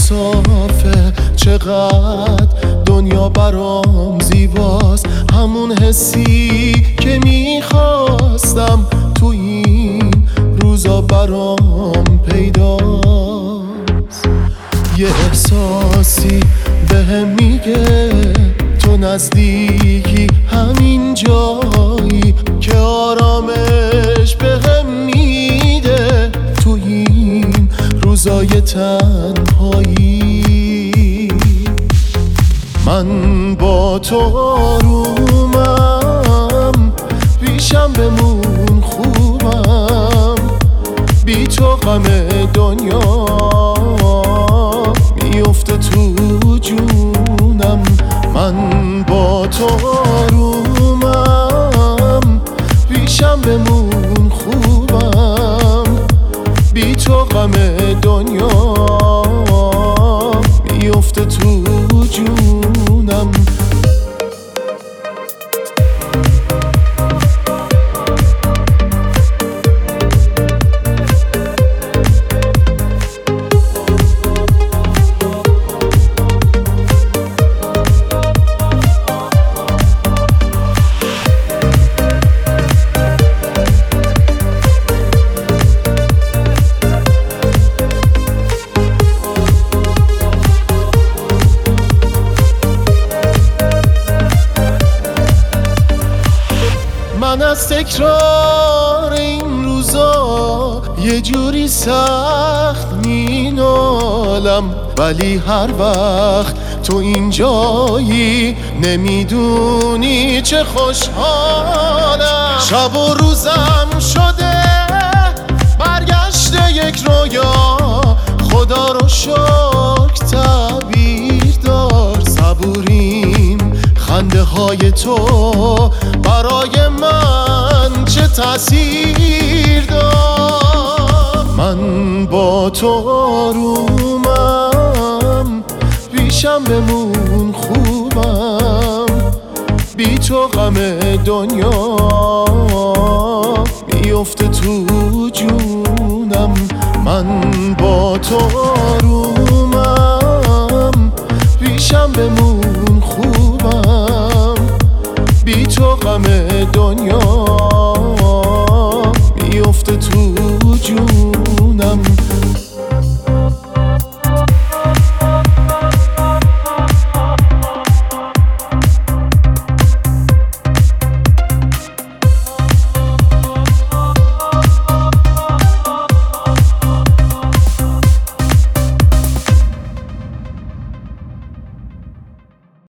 صافه، چقدر دنیا برام زیباست. همون حسی که میخواستم تو این روزا برام پیداست. یه احساسی بهم میگه تو نزدیکی، همین جایی که آرامش بهم میده تو این روزای تنهایی. من با تو آرومم، پیشم بمون خوبم، بی تو غم دنیا میفته تو جونم. من با تو آرومم، پیشم بمون خوبم، بی تو غم دنیا میفته تو جونم. من از تکرار این روزا یه جوری سخت مینالم، ولی هر وقت تو اینجایی نمیدونی چه خوشحالم. شب و روزم شده برگشته یک رویا، خدا رو شکر تعبیر دار. صبوریم خنده های تو برای من چه تأثیر دار. من با تو آرومم، پیشم بمون خوبم، بی تو غم دنیا میفته تو جونم. من با تو آرومم، پیشم بمون خوبم، بی تو غم دنیا میفته تو جونم.